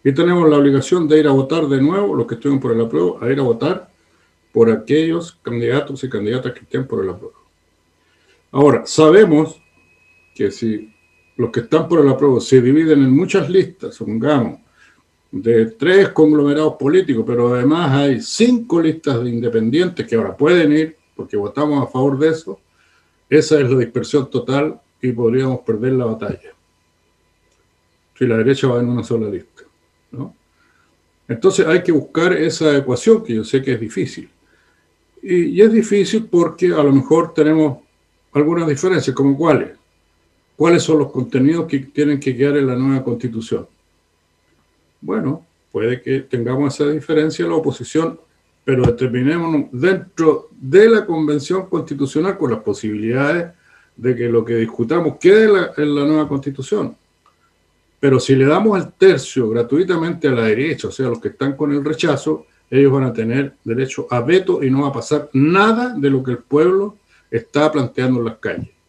Y tenemos la obligación de ir a votar de nuevo, los que estuvieron por el apruebo, a ir a votar por aquellos candidatos y candidatas que estén por el apruebo. Ahora, sabemos que si los que están por el apruebo se dividen en muchas listas, supongamos, de 3 conglomerados políticos, pero además hay 5 listas de independientes que ahora pueden ir, porque votamos a favor de eso, esa es la dispersión total y podríamos perder la batalla. Si la derecha va en una sola lista, ¿no? Entonces hay que buscar esa ecuación, que yo sé que es difícil. Y es difícil porque a lo mejor tenemos algunas diferencias, como cuáles. ¿Cuáles son los contenidos que tienen que quedar en la nueva Constitución? Bueno, puede que tengamos esa diferencia en la oposición, pero determinémonos dentro de la Convención Constitucional con las posibilidades de que lo que discutamos quede en la nueva Constitución. Pero si le damos el tercio gratuitamente a la derecha, o sea, los que están con el rechazo, ellos van a tener derecho a veto y no va a pasar nada de lo que el pueblo está planteando en las calles.